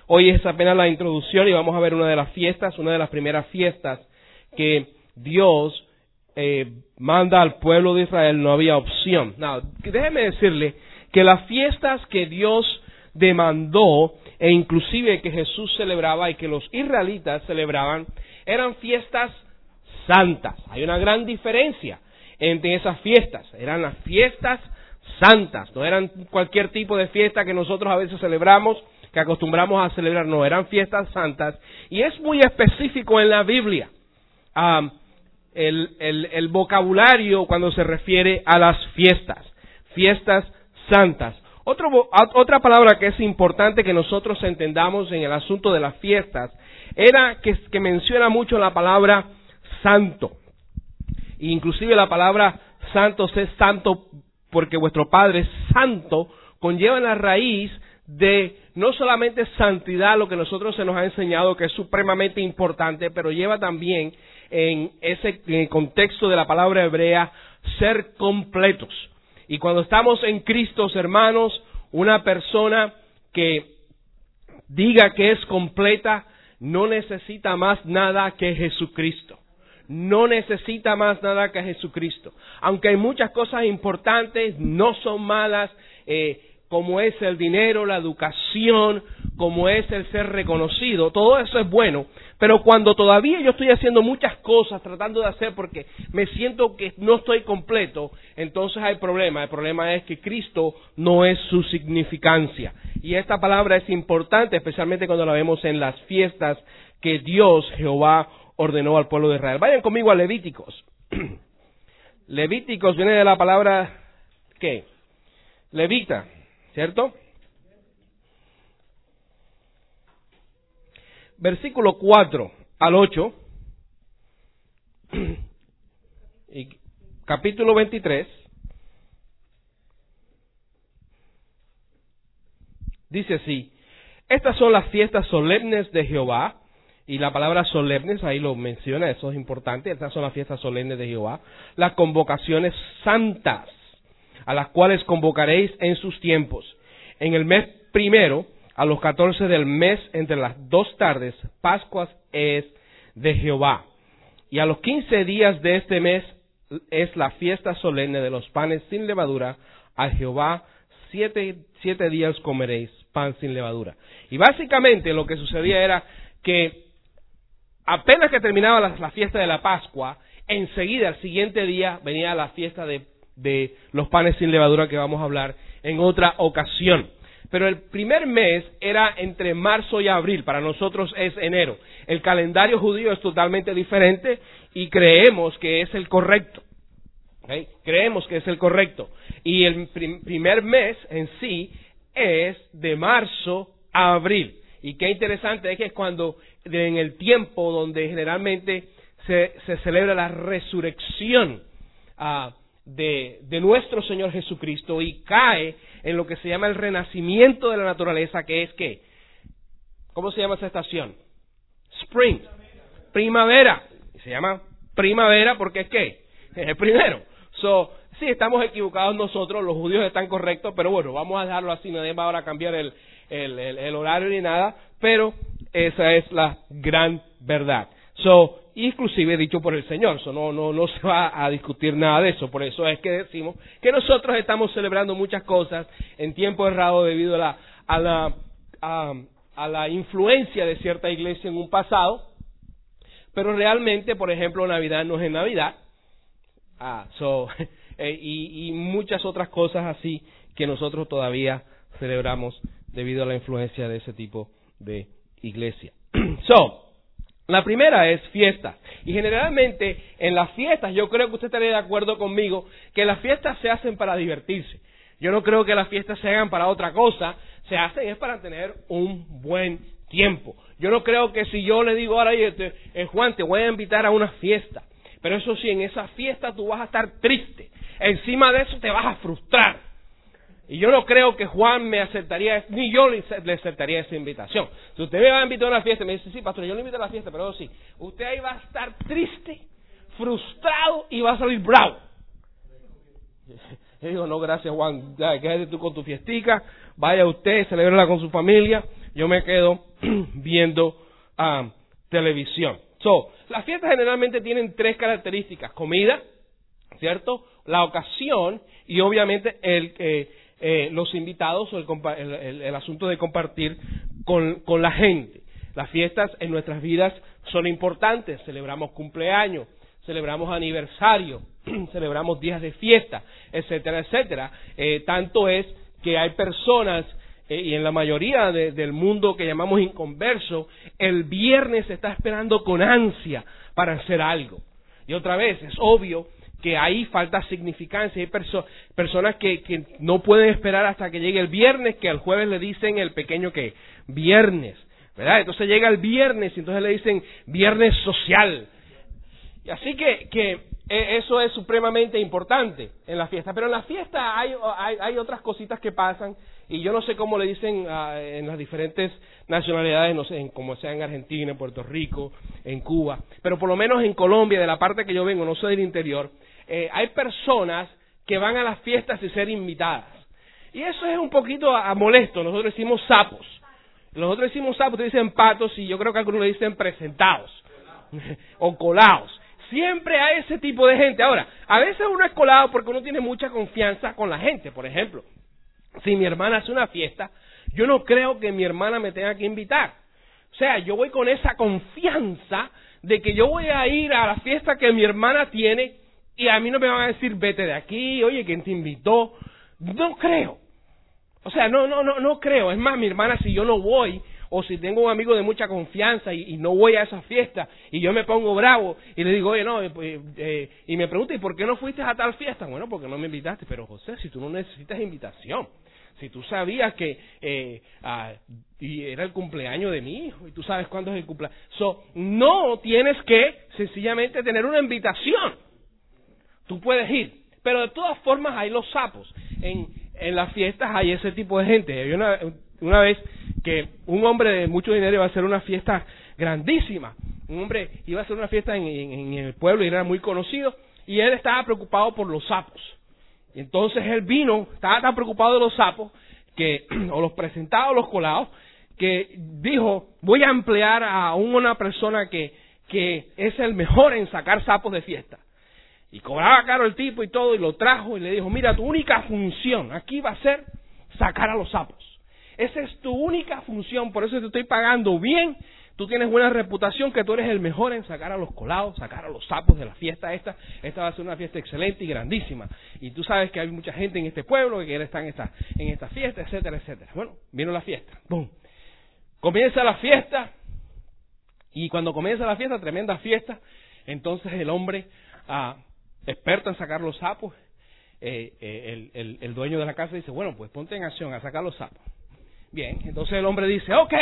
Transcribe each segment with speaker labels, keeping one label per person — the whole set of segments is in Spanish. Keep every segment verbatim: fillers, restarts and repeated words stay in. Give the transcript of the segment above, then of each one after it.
Speaker 1: hoy es apenas la introducción y vamos a ver una de las fiestas, una de las primeras fiestas que Dios eh, manda al pueblo de Israel. No había opción. Now, déjeme decirle que las fiestas que Dios demandó e inclusive que Jesús celebraba y que los israelitas celebraban eran fiestas santas. Hay una gran diferencia entre esas fiestas. Eran las fiestas santas, no eran cualquier tipo de fiesta que nosotros a veces celebramos, que acostumbramos a celebrar, no, eran fiestas santas. Y es muy específico en la Biblia um, el, el, el vocabulario cuando se refiere a las fiestas, fiestas santas. Otro, otra palabra que es importante que nosotros entendamos en el asunto de las fiestas, era que, que menciona mucho la palabra santo. Inclusive la palabra santo es santo porque vuestro Padre es santo, conlleva en la raíz de no solamente santidad, lo que nosotros se nos ha enseñado que es supremamente importante, pero lleva también en ese en el contexto de la palabra hebrea ser completos. Y cuando estamos en Cristo, hermanos, una persona que diga que es completa no necesita más nada que Jesucristo. No necesita más nada que Jesucristo. Aunque hay muchas cosas importantes, no son malas, eh, como es el dinero, la educación, como es el ser reconocido, todo eso es bueno. Pero cuando todavía yo estoy haciendo muchas cosas, tratando de hacer porque me siento que no estoy completo, entonces hay problema. El problema es que Cristo no es su significancia. Y esta palabra es importante, especialmente cuando la vemos en las fiestas que Dios, Jehová, ordenó al pueblo de Israel. Vayan conmigo a Levíticos. Levíticos viene de la palabra, ¿qué? Levita, ¿cierto? Versículo cuatro al ocho, y capítulo veintitrés, dice así: estas son las fiestas solemnes de Jehová. Y la palabra solemnes, ahí lo menciona, eso es importante. Estas son las fiestas solemnes de Jehová. Las convocaciones santas, a las cuales convocaréis en sus tiempos. En el mes primero, a los catorce del mes, entre las dos tardes, Pascuas es de Jehová. Y a los quince días de este mes es la fiesta solemne de los panes sin levadura. A Jehová siete, siete días comeréis pan sin levadura. Y básicamente lo que sucedía era que apenas que terminaba la, la fiesta de la Pascua, enseguida, al siguiente día, venía la fiesta de, de los panes sin levadura, que vamos a hablar en otra ocasión. Pero el primer mes era entre marzo y abril, para nosotros es enero. El calendario judío es totalmente diferente y creemos que es el correcto. ¿Okay? Creemos que es el correcto. Y el prim- primer mes en sí es de marzo a abril. Y qué interesante es que es cuando, en el tiempo donde generalmente se, se celebra la resurrección uh, de, de nuestro Señor Jesucristo y cae en lo que se llama el renacimiento de la naturaleza, que es ¿qué? ¿Cómo se llama esa estación? Spring. Primavera. Se llama primavera porque es ¿qué? Es el primero. So, sí, estamos equivocados nosotros, los judíos están correctos, pero bueno, vamos a dejarlo así, no debemos ahora cambiar el, el, el, el horario ni nada, pero esa es la gran verdad. So, inclusive dicho por el Señor, so, no, no, no se va a discutir nada de eso, por eso es que decimos que nosotros estamos celebrando muchas cosas en tiempo errado debido a la, a la, a, a la influencia de cierta iglesia en un pasado, pero realmente, por ejemplo, Navidad no es en Navidad. Ah, so, eh, y, y muchas otras cosas así que nosotros todavía celebramos debido a la influencia de ese tipo de iglesia. So, la primera es fiesta. Y generalmente en las fiestas, yo creo que usted estaría de acuerdo conmigo, que las fiestas se hacen para divertirse. Yo no creo que las fiestas se hagan para otra cosa, se hacen es para tener un buen tiempo. Yo no creo que si yo le digo ahora, eh, Juan, te voy a invitar a una fiesta. Pero eso sí, en esa fiesta tú vas a estar triste. Encima de eso te vas a frustrar. Y yo no creo que Juan me aceptaría, ni yo le aceptaría esa invitación. Si usted me va a invitar a una fiesta y me dice, sí, pastor, yo le invito a la fiesta, pero sí, usted ahí va a estar triste, frustrado y va a salir bravo. Yo digo, no, gracias, Juan, ya, quédate tú con tu fiestica, vaya usted, celébrala con su familia, yo me quedo viendo um, televisión. So, las fiestas generalmente tienen tres características: comida, ¿cierto?, la ocasión y obviamente el, eh, eh, los invitados o el, el, el, el asunto de compartir con, con la gente. Las fiestas en nuestras vidas son importantes. Celebramos cumpleaños, celebramos aniversario, celebramos días de fiesta, etcétera, etcétera. Eh, tanto es que hay personas, eh, y en la mayoría de, del mundo que llamamos inconverso, el viernes se está esperando con ansia para hacer algo. Y otra vez, es obvio que ahí falta significancia. Hay perso- personas que, que no pueden esperar hasta que llegue el viernes, que al jueves le dicen el pequeño que viernes, ¿verdad? Entonces llega el viernes y entonces le dicen viernes social. Y así que, que eso es supremamente importante en la fiesta. Pero en la fiesta hay, hay, hay otras cositas que pasan, y yo no sé cómo le dicen uh, en las diferentes nacionalidades, no sé, en, como sea en Argentina, en Puerto Rico, en Cuba, pero por lo menos en Colombia, de la parte que yo vengo, no soy del interior, eh, hay personas que van a las fiestas sin ser invitadas. Y eso es un poquito a, a molesto. Nosotros decimos sapos. Nosotros decimos sapos, ustedes dicen patos, y yo creo que algunos le dicen presentados o colados. Siempre hay ese tipo de gente. Ahora, a veces uno es colado porque uno tiene mucha confianza con la gente. Por ejemplo, si mi hermana hace una fiesta, yo no creo que mi hermana me tenga que invitar. O sea, yo voy con esa confianza de que yo voy a ir a la fiesta que mi hermana tiene y a mí no me van a decir, vete de aquí, oye, ¿quién te invitó? No creo. O sea, no, no, no, no creo. Es más, mi hermana, si yo no voy, o si tengo un amigo de mucha confianza y, y no voy a esa fiesta y yo me pongo bravo y le digo, oye, no, eh, eh, y me pregunta, ¿y por qué no fuiste a tal fiesta? Bueno, porque no me invitaste. Pero José, si tú no necesitas invitación, si tú sabías que eh, ah, y era el cumpleaños de mi hijo y tú sabes cuándo es el cumpleaños, so, no tienes que sencillamente tener una invitación. Tú puedes ir, pero de todas formas hay los sapos. En, en las fiestas hay ese tipo de gente. Hay una, una vez que un hombre de mucho dinero iba a hacer una fiesta grandísima. Un hombre iba a hacer una fiesta en, en, en el pueblo y era muy conocido, y él estaba preocupado por los sapos. Y entonces él vino, estaba tan preocupado de los sapos, que o los presentados o los colados, que dijo, voy a emplear a una persona que, que es el mejor en sacar sapos de fiesta. Y cobraba caro el tipo y todo, y lo trajo y le dijo, mira, tu única función aquí va a ser sacar a los sapos. Esa es tu única función, por eso te estoy pagando bien. Tú tienes buena reputación, que tú eres el mejor en sacar a los colados, sacar a los sapos de la fiesta esta. Esta va a ser una fiesta excelente y grandísima. Y tú sabes que hay mucha gente en este pueblo que quiere estar en esta, en esta fiesta, etcétera, etcétera. Bueno, vino la fiesta. ¡Bum! Comienza la fiesta. Y cuando comienza la fiesta, tremenda fiesta, entonces el hombre ah, experto en sacar los sapos, eh, eh, el, el, el dueño de la casa dice, bueno, pues ponte en acción a sacar los sapos. Bien, entonces el hombre dice, ok,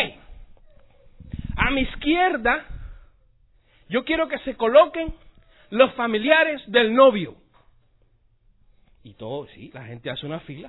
Speaker 1: a mi izquierda yo quiero que se coloquen los familiares del novio. Y todo, sí, la gente hace una fila.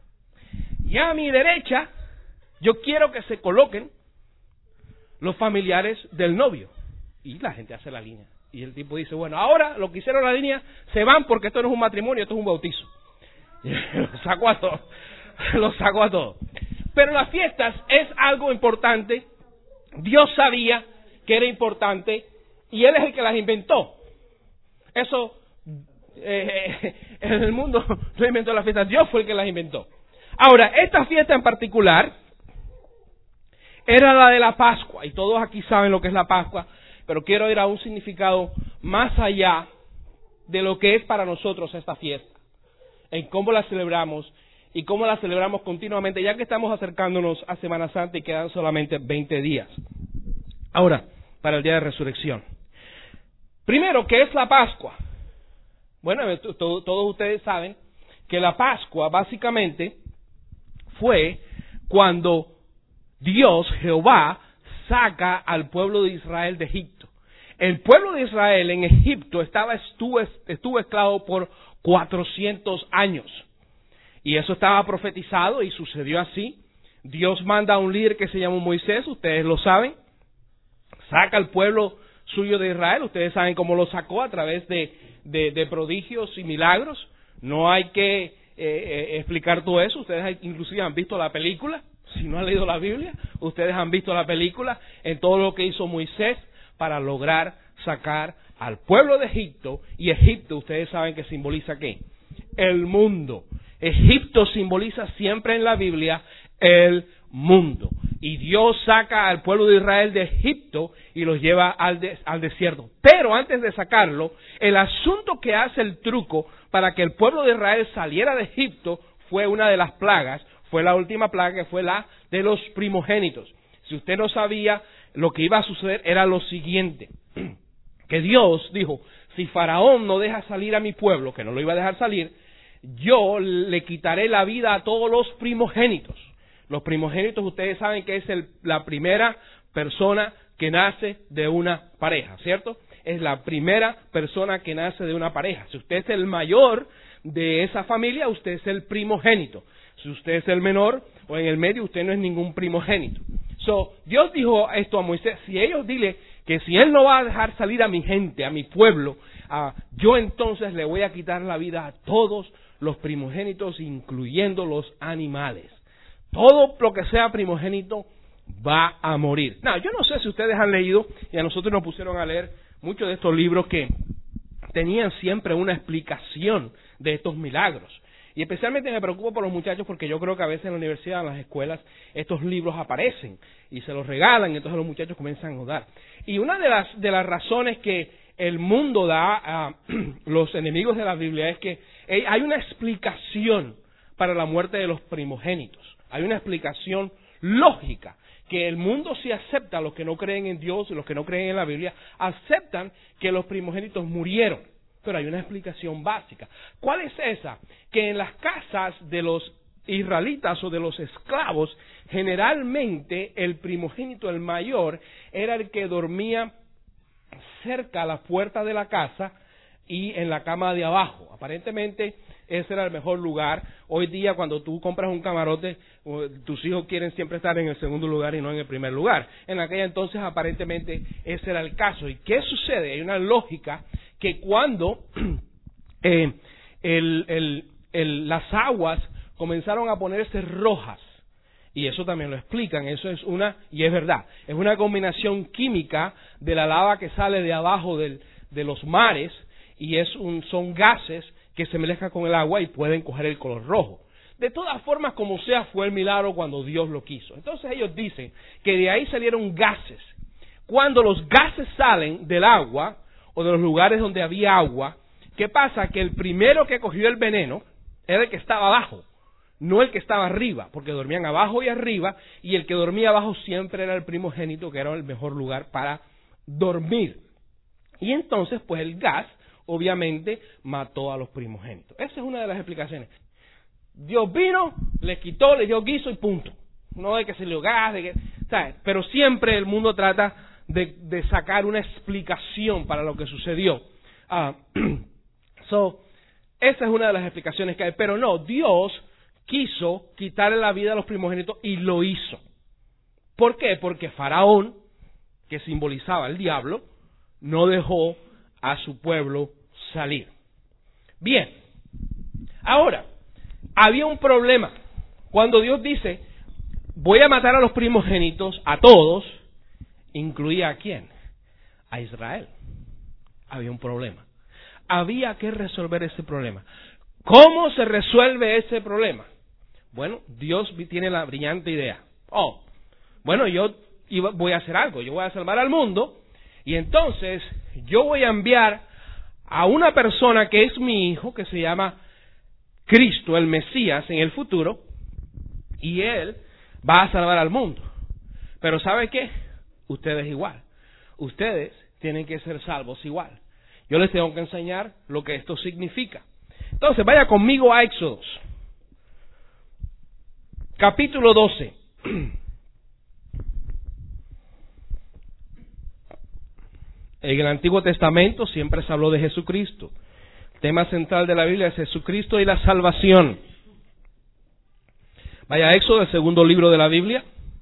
Speaker 1: Y a mi derecha yo quiero que se coloquen los familiares del novio. Y la gente hace la línea. Y el tipo dice, bueno, ahora lo que hicieron la línea se van porque esto no es un matrimonio, esto es un bautizo. Y lo sacó a todos, lo sacó a todos. Pero las fiestas es algo importante. Dios sabía que era importante y Él es el que las inventó. Eso, eh, en el mundo no inventó las fiestas, Dios fue el que las inventó. Ahora, esta fiesta en particular era la de la Pascua, y todos aquí saben lo que es la Pascua, pero quiero ir a un significado más allá de lo que es para nosotros esta fiesta, en cómo la celebramos y cómo la celebramos continuamente, ya que estamos acercándonos a Semana Santa y quedan solamente veinte días. Ahora, para el día de resurrección. Primero, ¿qué es la Pascua? Bueno, todos ustedes saben que la Pascua básicamente fue cuando Dios, Jehová, saca al pueblo de Israel de Egipto. El pueblo de Israel en Egipto estaba estuvo, estuvo esclavo por cuatrocientos años. Y eso estaba profetizado y sucedió así. Dios manda a un líder que se llama Moisés, ustedes lo saben. Saca al pueblo suyo de Israel, ustedes saben cómo lo sacó, a través de, de, de prodigios y milagros. No hay que eh, eh, explicar todo eso, ustedes inclusive han visto la película. Si no han leído la Biblia, ustedes han visto la película en todo lo que hizo Moisés para lograr sacar al pueblo de Egipto. Y Egipto, ustedes saben que simboliza ¿qué? El mundo. Egipto simboliza siempre en la Biblia el mundo. Y Dios saca al pueblo de Israel de Egipto y los lleva al, de, al desierto. Pero antes de sacarlo, el asunto que hace el truco para que el pueblo de Israel saliera de Egipto fue una de las plagas. Fue la última plaga, que fue la de los primogénitos. Si usted no sabía, lo que iba a suceder era lo siguiente. Que Dios dijo, si Faraón no deja salir a mi pueblo, que no lo iba a dejar salir, yo le quitaré la vida a todos los primogénitos. Los primogénitos, ustedes saben que es el, la primera persona que nace de una pareja, ¿cierto? Es la primera persona que nace de una pareja. Si usted es el mayor de esa familia, usted es el primogénito. Si usted es el menor o en el medio, usted no es ningún primogénito. So, Dios dijo esto a Moisés, si ellos dile que si él no va a dejar salir a mi gente, a mi pueblo, uh, yo entonces le voy a quitar la vida a todos los primogénitos, incluyendo los animales. Todo lo que sea primogénito va a morir. No, yo no sé si ustedes han leído, y a nosotros nos pusieron a leer muchos de estos libros que tenían siempre una explicación de estos milagros. Y especialmente me preocupo por los muchachos porque yo creo que a veces en la universidad, en las escuelas, estos libros aparecen y se los regalan y entonces los muchachos comienzan a dudar. Y una de las, de las razones que el mundo da a los enemigos de la Biblia es que hay una explicación para la muerte de los primogénitos. Hay una explicación lógica que el mundo sí acepta, los que no creen en Dios, los que no creen en la Biblia, aceptan que los primogénitos murieron. Pero hay una explicación básica. ¿Cuál es esa? Que en las casas de los israelitas o de los esclavos, generalmente el primogénito, el mayor, era el que dormía cerca a la puerta de la casa y en la cama de abajo. Aparentemente ese era el mejor lugar. Hoy día cuando tú compras un camarote, tus hijos quieren siempre estar en el segundo lugar y no en el primer lugar. En aquella entonces aparentemente ese era el caso. ¿Y qué sucede? Hay una lógica que cuando eh, el, el, el, las aguas comenzaron a ponerse rojas, y eso también lo explican, eso es una, y es verdad, es una combinación química de la lava que sale de abajo del, de los mares, y es un, son gases que se mezclan con el agua y pueden coger el color rojo. De todas formas, como sea, fue el milagro cuando Dios lo quiso. Entonces ellos dicen que de ahí salieron gases. Cuando los gases salen del agua, o de los lugares donde había agua, ¿qué pasa? Que el primero que cogió el veneno era el que estaba abajo, no el que estaba arriba, porque dormían abajo y arriba, y el que dormía abajo siempre era el primogénito, que era el mejor lugar para dormir. Y entonces, pues el gas, obviamente, mató a los primogénitos. Esa es una de las explicaciones. Dios vino, le quitó, le dio guiso y punto. No de que se le dio gas, de que, ¿sabes? Pero siempre el mundo trata De, de sacar una explicación para lo que sucedió. Uh, so, esa es una de las explicaciones que hay. Pero no, Dios quiso quitarle la vida a los primogénitos y lo hizo. ¿Por qué? Porque Faraón, que simbolizaba el diablo, no dejó a su pueblo salir. Bien, ahora, había un problema. Cuando Dios dice, voy a matar a los primogénitos, a todos, ¿incluía a quién? A Israel. Había un problema. Había que resolver ese problema. ¿Cómo se resuelve ese problema? Bueno, Dios tiene la brillante idea. Oh, bueno, yo voy a hacer algo. Yo voy a salvar al mundo. Y entonces yo voy a enviar a una persona que es mi hijo, que se llama Cristo, el Mesías, en el futuro. Y él va a salvar al mundo. Pero ¿sabe qué? Ustedes igual. Ustedes tienen que ser salvos igual. Yo les tengo que enseñar lo que esto significa. Entonces, vaya conmigo a Éxodos. Capítulo doce. En el Antiguo Testamento siempre se habló de Jesucristo. El tema central de la Biblia es Jesucristo y la salvación. Vaya a Éxodo, el segundo libro de la Biblia.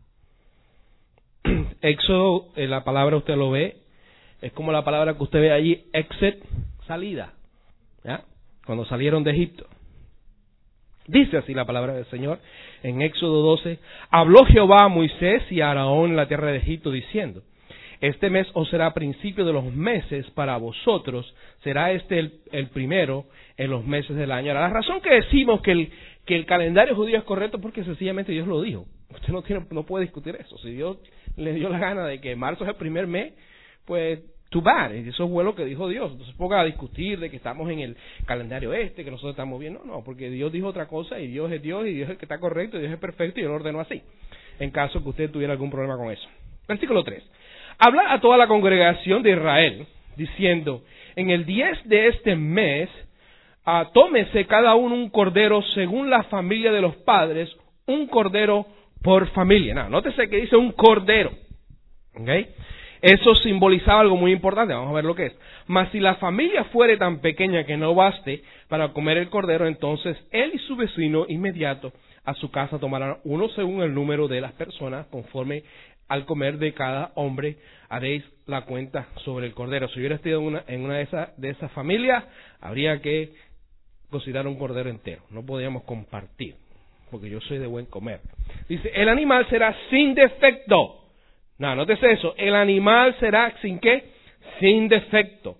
Speaker 1: Éxodo, eh, la palabra usted lo ve, es como la palabra que usted ve allí, exit, salida, ¿ya? Cuando salieron de Egipto. Dice así la palabra del Señor en Éxodo doce. Habló Jehová a Moisés y a Aarón en la tierra de Egipto diciendo: este mes os será principio de los meses para vosotros, será este el, el primero en los meses del año. Ahora, la razón que decimos que el, que el calendario judío es correcto es porque sencillamente Dios lo dijo. Usted no tiene, no puede discutir eso. Si Dios le dio la gana de que marzo es el primer mes, pues too bad. Eso fue lo que dijo Dios. Entonces ponga a discutir de que estamos en el calendario este, que nosotros estamos bien. No, no, porque Dios dijo otra cosa y Dios es Dios y Dios es el que está correcto y Dios es perfecto y Él lo ordenó así. En caso que usted tuviera algún problema con eso. Versículo tres. Habla a toda la congregación de Israel, diciendo: en el diez de este mes, uh, tómese cada uno un cordero según la familia de los padres, un cordero por familia. No, nótese que dice un cordero. ¿Okay? Eso simbolizaba algo muy importante, vamos a ver lo que es. Mas si la familia fuere tan pequeña que no baste para comer el cordero, entonces él y su vecino inmediato a su casa tomarán uno según el número de las personas, conforme al comer de cada hombre haréis la cuenta sobre el cordero. Si hubiera estado en una, en una de esas de esas familias, habría que considerar un cordero entero. No podíamos compartir, porque yo soy de buen comer. Dice, el animal será sin defecto. No, nótese eso. El animal será sin qué? Sin defecto.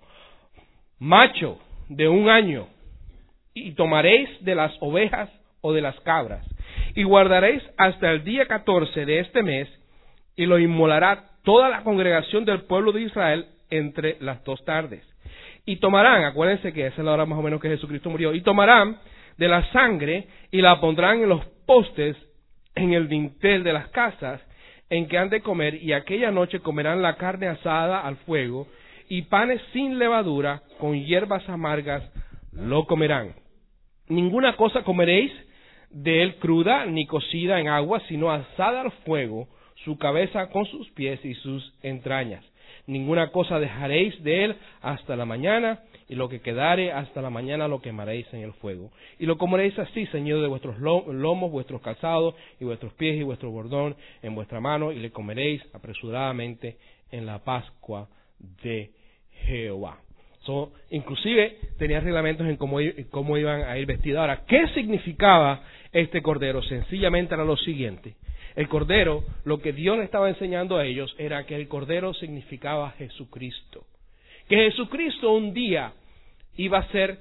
Speaker 1: Macho de un año. Y tomaréis de las ovejas o de las cabras. Y guardaréis hasta el día catorce de este mes. Y lo inmolará toda la congregación del pueblo de Israel entre las dos tardes. Y tomarán, acuérdense que esa es la hora más o menos que Jesucristo murió, y tomarán de la sangre y la pondrán en los postes, en el dintel de las casas en que han de comer, y aquella noche comerán la carne asada al fuego, y panes sin levadura, con hierbas amargas lo comerán. Ninguna cosa comeréis de él cruda, ni cocida en agua, sino asada al fuego, su cabeza con sus pies y sus entrañas. Ninguna cosa dejaréis de él hasta la mañana, y lo que quedare hasta la mañana lo quemaréis en el fuego. Y lo comeréis así, ceñido de vuestros lomos, vuestros calzados, y vuestros pies y vuestro bordón en vuestra mano, y le comeréis apresuradamente en la Pascua de Jehová. So, inclusive tenía reglamentos en cómo, cómo iban a ir vestidos. Ahora, ¿qué significaba este cordero? Sencillamente era lo siguiente. El cordero, lo que Dios le estaba enseñando a ellos era que el cordero significaba Jesucristo. Que Jesucristo un día iba a ser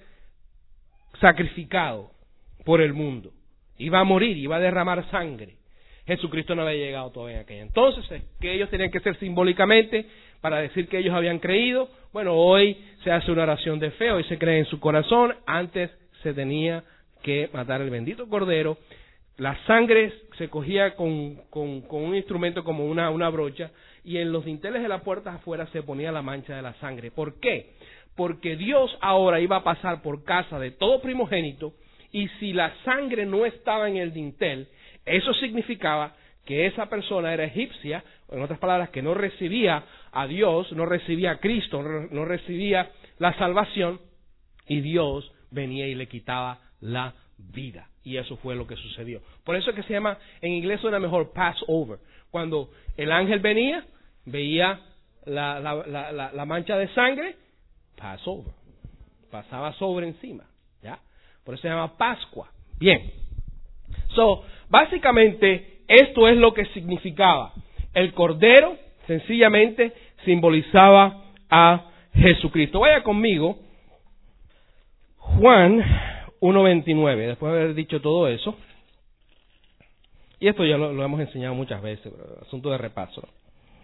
Speaker 1: sacrificado por el mundo. Iba a morir, iba a derramar sangre. Jesucristo no había llegado todavía en aquella. Entonces, que ellos tenían que ser simbólicamente para decir que ellos habían creído. Bueno, hoy se hace una oración de fe, hoy se cree en su corazón. Antes se tenía que matar el bendito cordero. La sangre se cogía con, con, con un instrumento como una, una brocha, y en los dinteles de las puertas afuera se ponía la mancha de la sangre. ¿Por qué? Porque Dios ahora iba a pasar por casa de todo primogénito, y si la sangre no estaba en el dintel, eso significaba que esa persona era egipcia, en otras palabras, que no recibía a Dios, no recibía a Cristo, no, no recibía la salvación, y Dios venía y le quitaba la vida. Y eso fue lo que sucedió. Por eso es que se llama, en inglés suena mejor, Passover. Cuando el ángel venía, veía la, la, la, la, la mancha de sangre, Passover. Pasaba sobre encima. ¿Ya? Por eso se llama Pascua. Bien. So, básicamente, esto es lo que significaba. El cordero, sencillamente, simbolizaba a Jesucristo. Vaya conmigo, Juan uno veintinueve, después de haber dicho todo eso, y esto ya lo, lo hemos enseñado muchas veces, pero asunto de repaso, ¿no?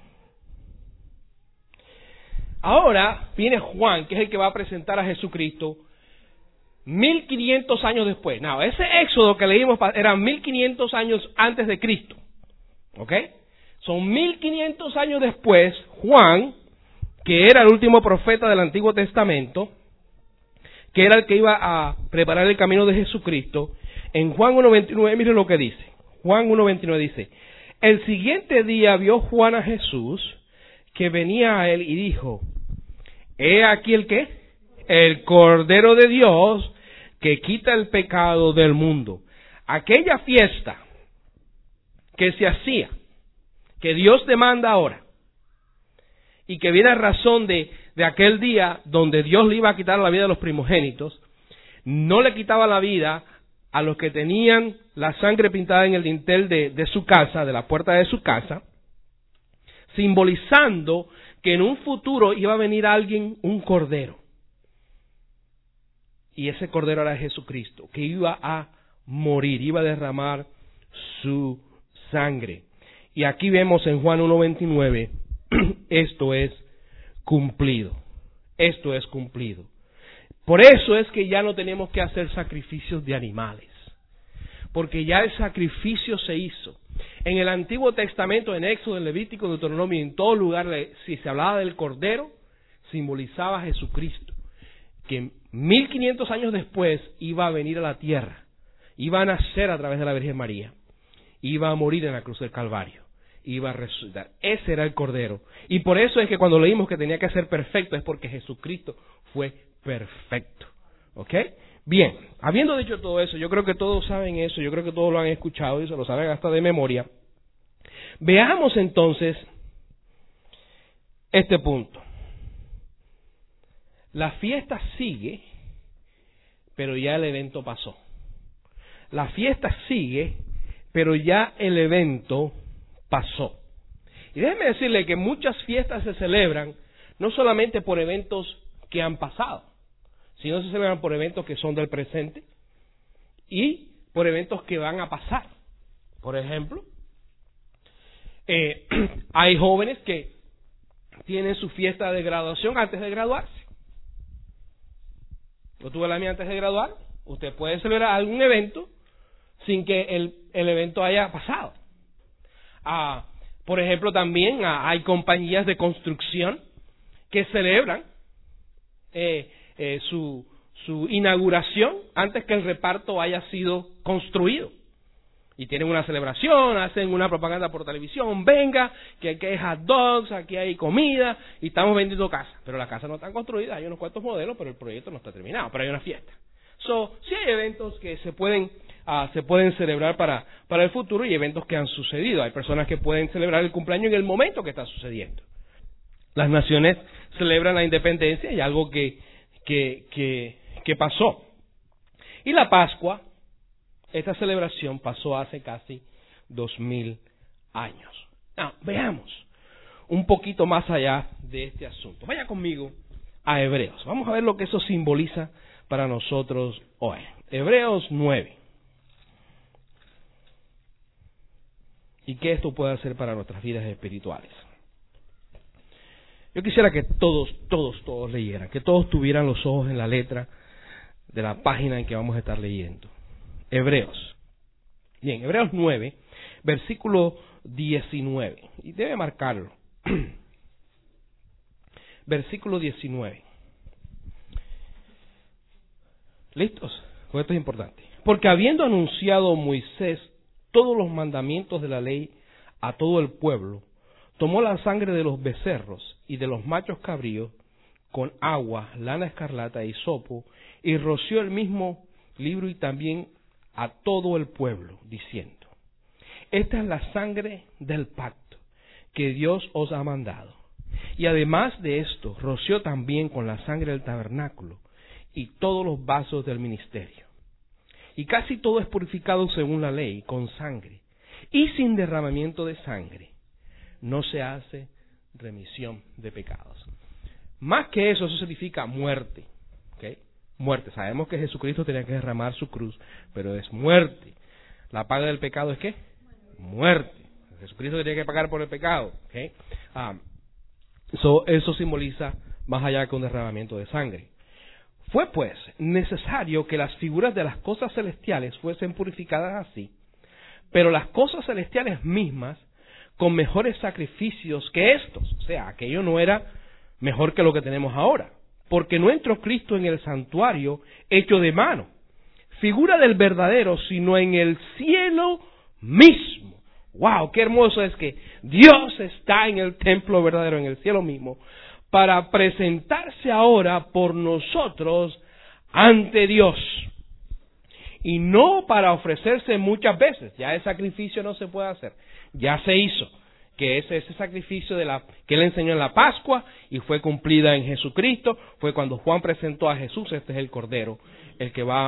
Speaker 1: Ahora viene Juan, que es el que va a presentar a Jesucristo mil quinientos años después. No, ese éxodo que leímos era mil quinientos años antes de Cristo, ¿ok? Son mil quinientos años después, Juan, que era el último profeta del Antiguo Testamento, que era el que iba a preparar el camino de Jesucristo, en Juan uno veintinueve, miren lo que dice. Juan uno veintinueve dice, el siguiente día vio Juan a Jesús, que venía a él y dijo, he aquí el qué, el Cordero de Dios, que quita el pecado del mundo. Aquella fiesta que se hacía, que Dios demanda ahora, y que viene a razón de, de aquel día donde Dios le iba a quitar la vida a los primogénitos, no le quitaba la vida a los que tenían la sangre pintada en el dintel de, de su casa, de la puerta de su casa, simbolizando que en un futuro iba a venir alguien, un cordero. Y ese cordero era Jesucristo, que iba a morir, iba a derramar su sangre. Y aquí vemos en Juan uno veintinueve, esto es cumplido. Esto es cumplido. Por eso es que ya no tenemos que hacer sacrificios de animales, porque ya el sacrificio se hizo. En el Antiguo Testamento, en Éxodo, en Levítico, en Deuteronomio, en todo lugar, si se hablaba del cordero, simbolizaba a Jesucristo, que mil quinientos años después iba a venir a la tierra, iba a nacer a través de la Virgen María, iba a morir en la cruz del Calvario, iba a resucitar. Ese era el cordero. Y por eso es que cuando leímos que tenía que ser perfecto, es porque Jesucristo fue perfecto. ¿Ok? Bien, habiendo dicho todo eso, yo creo que todos saben eso, yo creo que todos lo han escuchado y se lo saben hasta de memoria. Veamos entonces este punto. La fiesta sigue, pero ya el evento pasó. La fiesta sigue, pero ya el evento pasó. Y déjenme decirle que muchas fiestas se celebran no solamente por eventos que han pasado, sino se celebran por eventos que son del presente y por eventos que van a pasar. Por ejemplo, eh, hay jóvenes que tienen su fiesta de graduación antes de graduarse. Yo tuve la mía antes de graduar. Usted puede celebrar algún evento sin que el, el evento haya pasado. Ah, por ejemplo, también ah, hay compañías de construcción que celebran eh, eh, su, su inauguración antes que el reparto haya sido construido. Y tienen una celebración, hacen una propaganda por televisión, venga, que aquí hay hot dogs, aquí hay comida, y estamos vendiendo casas. Pero las casas no están construidas, hay unos cuantos modelos, pero el proyecto no está terminado, pero hay una fiesta. So, sí hay eventos que se pueden, uh, se pueden celebrar para, para el futuro y eventos que han sucedido. Hay personas que pueden celebrar el cumpleaños en el momento que está sucediendo. Las naciones celebran la independencia y algo que, que, que, que pasó. Y la Pascua, esta celebración pasó hace casi dos mil años. Now, veamos un poquito más allá de este asunto. Vaya conmigo a Hebreos. Vamos a ver lo que eso simboliza para nosotros hoy. Hebreos nueve. Y qué esto puede hacer para nuestras vidas espirituales. Yo quisiera que todos, todos, todos leyeran, que todos tuvieran los ojos en la letra de la página en que vamos a estar leyendo. Hebreos. Bien, Hebreos nueve, versículo diecinueve. Y debe marcarlo. Versículo diecinueve. ¿Listos? Pues esto es importante. Porque habiendo anunciado Moisés todos los mandamientos de la ley a todo el pueblo, tomó la sangre de los becerros y de los machos cabríos con agua, lana escarlata y hisopo, y roció el mismo libro y también a todo el pueblo, diciendo: esta es la sangre del pacto que Dios os ha mandado. Y además de esto, roció también con la sangre del tabernáculo y todos los vasos del ministerio. Y casi todo es purificado según la ley, con sangre. Y sin derramamiento de sangre no se hace remisión de pecados. Más que eso, eso significa muerte. ¿Okay? Muerte. Sabemos que Jesucristo tenía que derramar su cruz, pero es muerte. La paga del pecado es ¿qué? Muerte. Jesucristo tenía que pagar por el pecado. ¿Okay? Ah, so, eso simboliza más allá que un derramamiento de sangre. Fue pues necesario que las figuras de las cosas celestiales fuesen purificadas así, pero las cosas celestiales mismas con mejores sacrificios que estos. O sea, aquello no era mejor que lo que tenemos ahora, porque no entró Cristo en el santuario hecho de mano, figura del verdadero, sino en el cielo mismo. ¡Wow! ¡Qué hermoso es que Dios está en el templo verdadero, en el cielo mismo, para presentarse ahora por nosotros ante Dios! Y no para ofrecerse muchas veces. Ya el sacrificio no se puede hacer. Ya se hizo. Que es ese sacrificio de la, que Él enseñó en la Pascua y fue cumplida en Jesucristo. Fue cuando Juan presentó a Jesús. Este es el Cordero, el que va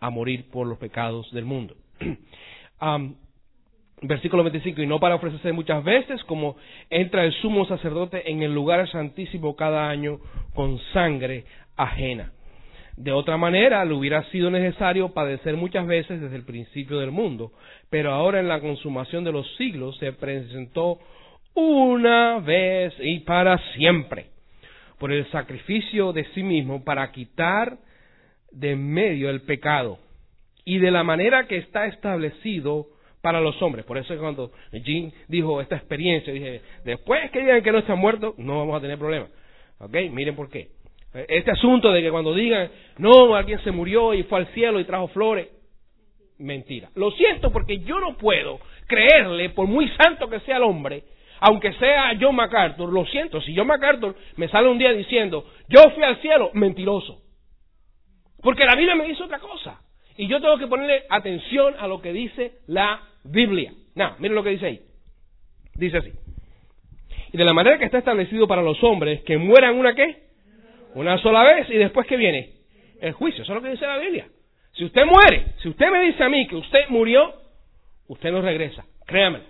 Speaker 1: a morir por los pecados del mundo. um, Versículo veinticinco, y no para ofrecerse muchas veces, como entra el sumo sacerdote en el lugar santísimo cada año con sangre ajena. De otra manera, le hubiera sido necesario padecer muchas veces desde el principio del mundo, pero ahora en la consumación de los siglos se presentó una vez y para siempre, por el sacrificio de sí mismo, para quitar de en medio el pecado, y de la manera que está establecido para los hombres. Por eso es cuando Jim dijo esta experiencia, dije, después que digan que no están muertos, no vamos a tener problemas. ¿Ok? Miren por qué. Este asunto de que cuando digan, no, alguien se murió y fue al cielo y trajo flores, mentira. Lo siento porque yo no puedo creerle, por muy santo que sea el hombre, aunque sea John MacArthur, lo siento, si John MacArthur me sale un día diciendo, yo fui al cielo, mentiroso. Porque la Biblia me dice otra cosa. Y yo tengo que ponerle atención a lo que dice la Biblia. No, miren lo que dice ahí. Dice así. Y de la manera que está establecido para los hombres, que mueran una ¿qué? Una sola vez, y después ¿qué viene? El juicio. Eso es lo que dice la Biblia. Si usted muere, si usted me dice a mí que usted murió, usted no regresa. Créamelo.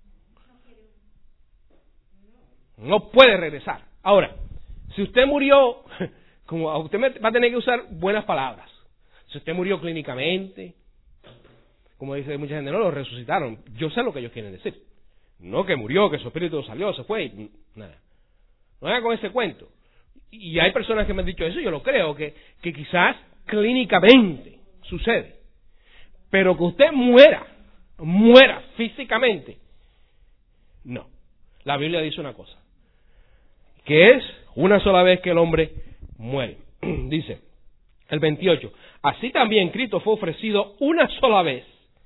Speaker 1: No puede regresar. Ahora, si usted murió, como usted va a tener que usar buenas palabras. Si usted murió clínicamente, como dice mucha gente, no, lo resucitaron. Yo sé lo que ellos quieren decir. No que murió, que su espíritu salió, se fue, y nada. No hagan con ese cuento. Y hay personas que me han dicho eso, yo lo creo, que, que quizás clínicamente sucede. Pero que usted muera, muera físicamente, no. La Biblia dice una cosa, que es una sola vez que el hombre muere. Dice el veintiocho, así también Cristo fue ofrecido una sola vez.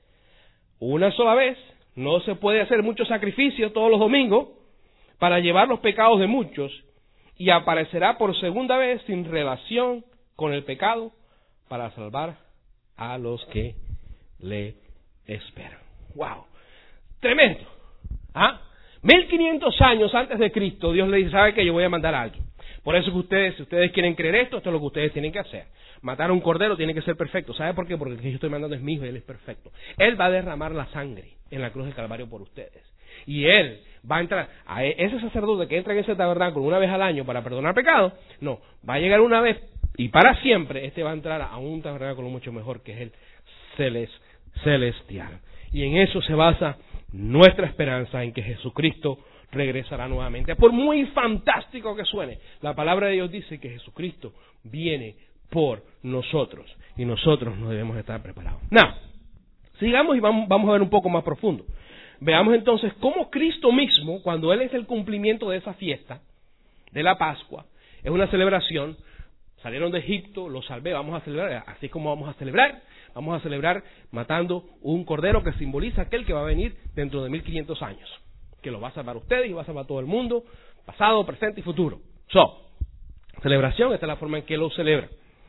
Speaker 1: Una sola vez, no se puede hacer mucho sacrificio todos los domingos para llevar los pecados de muchos, y aparecerá por segunda vez sin relación con el pecado para salvar a los que le esperan. ¡Wow! Tremendo. ¿Ah? mil quinientos años antes de Cristo, Dios le dice, ¿sabe qué? Yo voy a mandar a alguien. Por eso que ustedes, si ustedes quieren creer esto, esto es lo que ustedes tienen que hacer. Matar a un cordero tiene que ser perfecto. ¿Sabe por qué? Porque el que yo estoy mandando es mi hijo y él es perfecto. Él va a derramar la sangre en la cruz del Calvario por ustedes. Y él va a entrar, a ese sacerdote que entra en ese tabernáculo una vez al año para perdonar pecados, no, va a llegar una vez y para siempre, este va a entrar a un tabernáculo mucho mejor, que es el celestial. Y en eso se basa nuestra esperanza, en que Jesucristo regresará nuevamente. Por muy fantástico que suene, la palabra de Dios dice que Jesucristo viene por nosotros y nosotros nos debemos estar preparados. Now, sigamos y vamos, vamos a ver un poco más profundo. Veamos entonces cómo Cristo mismo, cuando Él es el cumplimiento de esa fiesta, de la Pascua, es una celebración, salieron de Egipto, los salvé, vamos a celebrar, así como vamos a celebrar, vamos a celebrar matando un cordero que simboliza aquel que va a venir dentro de mil quinientos años, que lo va a salvar a ustedes y va a salvar a todo el mundo, pasado, presente y futuro. So, celebración, esta es la forma en que lo celebra.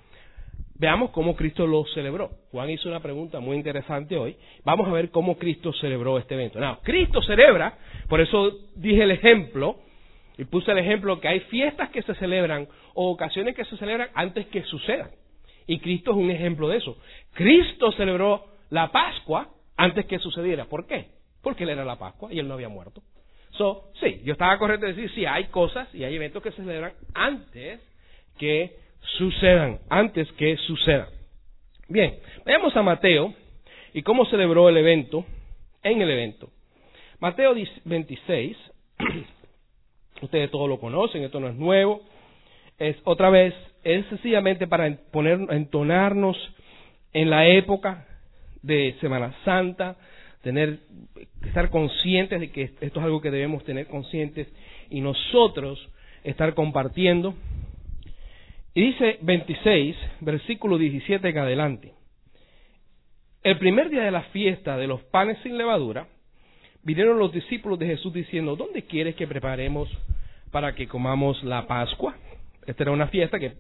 Speaker 1: Veamos cómo Cristo lo celebró. Juan hizo una pregunta muy interesante hoy. Vamos a ver cómo Cristo celebró este evento. No, Cristo celebra, por eso dije el ejemplo, y puse el ejemplo que hay fiestas que se celebran o ocasiones que se celebran antes que sucedan. Y Cristo es un ejemplo de eso. Cristo celebró la Pascua antes que sucediera. ¿Por qué? Porque Él era la Pascua y Él no había muerto. So, sí, yo estaba correcto en decir, sí, hay cosas y hay eventos que se celebran antes que sucedan, antes que sucedan. Bien, veamos a Mateo y cómo celebró el evento, en el evento. Mateo veintiséis, ustedes todos lo conocen, esto no es nuevo, es otra vez, es sencillamente para poner, entonarnos en la época de Semana Santa, tener, estar conscientes de que esto es algo que debemos tener conscientes y nosotros estar compartiendo. Y dice veintiséis, versículo diecisiete en adelante. El primer día de la fiesta de los panes sin levadura, vinieron los discípulos de Jesús diciendo, ¿dónde quieres que preparemos para que comamos la Pascua? Esta era una fiesta que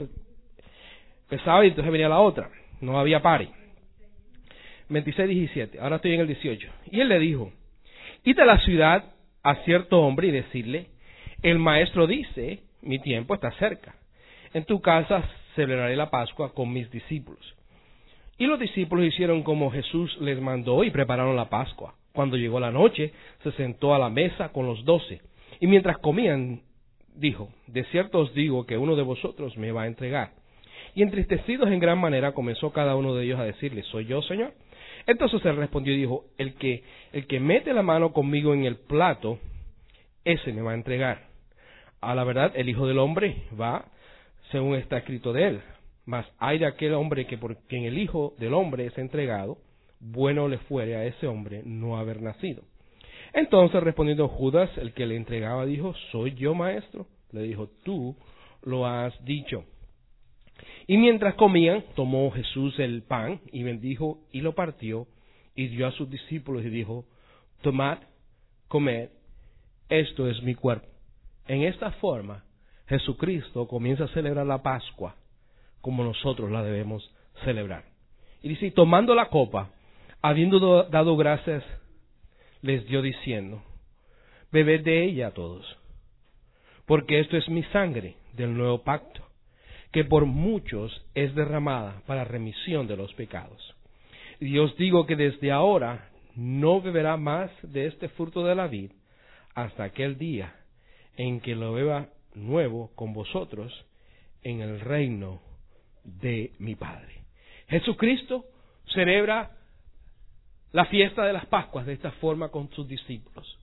Speaker 1: empezaba y entonces venía la otra. No había party. veintiséis, diecisiete. Ahora estoy en el dieciocho. Y él le dijo, id a la ciudad a cierto hombre y decirle, el maestro dice, mi tiempo está cerca. En tu casa celebraré la Pascua con mis discípulos. Y los discípulos hicieron como Jesús les mandó y prepararon la Pascua. Cuando llegó la noche, se sentó a la mesa con los doce. Y mientras comían, dijo, de cierto os digo que uno de vosotros me va a entregar. Y entristecidos en gran manera, comenzó cada uno de ellos a decirle, ¿soy yo, Señor? Entonces él respondió y dijo, el que, el que mete la mano conmigo en el plato, ese me va a entregar. A la verdad, el Hijo del Hombre va, según está escrito de él. Mas hay de aquel hombre que por quien el Hijo del Hombre es entregado, bueno le fuere a ese hombre no haber nacido. Entonces respondiendo Judas, el que le entregaba, dijo, ¿soy yo, maestro? Le dijo, tú lo has dicho. Y mientras comían, tomó Jesús el pan y bendijo y lo partió y dio a sus discípulos y dijo, tomad, comed, esto es mi cuerpo. En esta forma, Jesucristo comienza a celebrar la Pascua como nosotros la debemos celebrar. Y dice, tomando la copa, habiendo dado gracias, les dio diciendo, bebed de ella todos, porque esto es mi sangre del nuevo pacto, que por muchos es derramada para remisión de los pecados. Y os digo que desde ahora no beberá más de este fruto de la vid hasta aquel día en que lo beba nuevo con vosotros en el reino de mi Padre. Jesucristo celebra la fiesta de las Pascuas de esta forma con sus discípulos.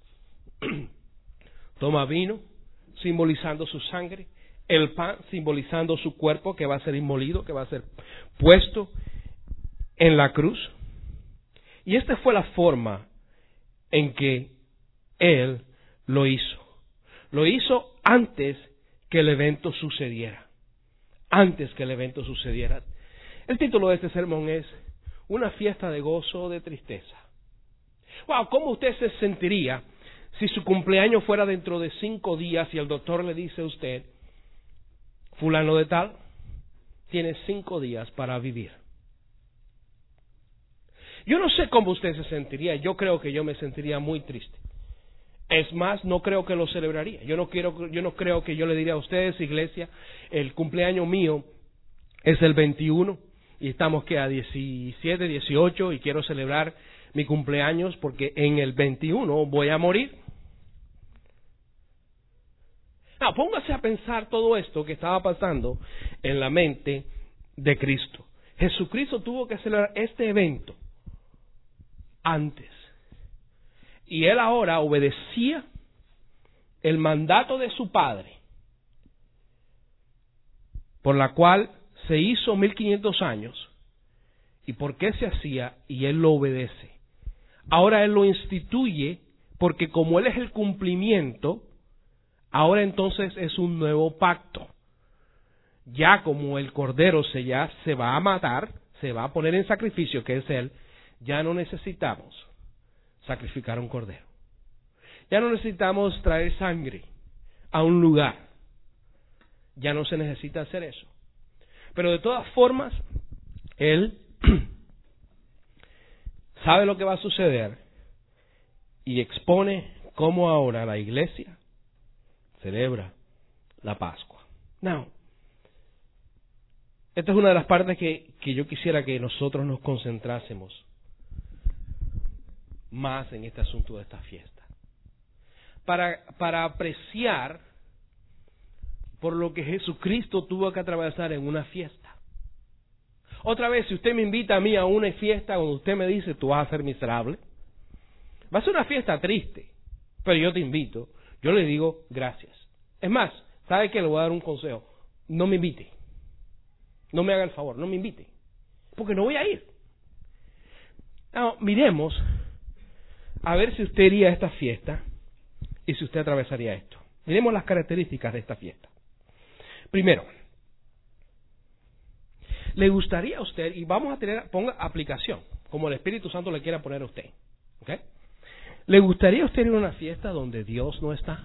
Speaker 1: Toma vino, simbolizando su sangre, el pan, simbolizando su cuerpo que va a ser inmolido, que va a ser puesto en la cruz. Y esta fue la forma en que Él lo hizo. Lo hizo antes que el evento sucediera. Antes que el evento sucediera. El título de este sermón es una fiesta de gozo o de tristeza. Wow, ¿cómo usted se sentiría si su cumpleaños fuera dentro de cinco días y el doctor le dice a usted, fulano de tal, tiene cinco días para vivir? Yo no sé cómo usted se sentiría. Yo creo que yo me sentiría muy triste. Es más, no creo que lo celebraría. Yo no quiero, yo no creo que yo le diría a ustedes, iglesia, el cumpleaños mío es el veintiuno y estamos que a diecisiete, dieciocho y quiero celebrar mi cumpleaños porque en el veintiuno voy a morir. No, póngase a pensar todo esto que estaba pasando en la mente de Cristo. Jesucristo tuvo que celebrar este evento antes. Y él ahora obedecía el mandato de su Padre, por la cual se hizo mil quinientos años. ¿Y por qué se hacía? Y él lo obedece. Ahora él lo instituye porque como él es el cumplimiento, ahora entonces es un nuevo pacto. Ya como el cordero se ya se va a matar, se va a poner en sacrificio, que es él, ya no necesitamos sacrificar un cordero. Ya no necesitamos traer sangre a un lugar. Ya no se necesita hacer eso. Pero de todas formas, él sabe lo que va a suceder y expone cómo ahora la iglesia celebra la Pascua. Now, esta es una de las partes que, que yo quisiera que nosotros nos concentrásemos más en este asunto de esta fiesta. Para, para apreciar por lo que Jesucristo tuvo que atravesar en una fiesta. Otra vez, si usted me invita a mí a una fiesta donde usted me dice, tú vas a ser miserable, va a ser una fiesta triste, pero yo te invito, yo le digo gracias. Es más, ¿sabe qué? Le voy a dar un consejo. No me invite. No me haga el favor, no me invite. Porque no voy a ir. No, miremos a ver si usted iría a esta fiesta y si usted atravesaría esto. Miremos las características de esta fiesta. Primero, le gustaría a usted, y vamos a tener, ponga aplicación, como el Espíritu Santo le quiera poner a usted. ¿Okay? ¿Le gustaría a usted ir a una fiesta donde Dios no está?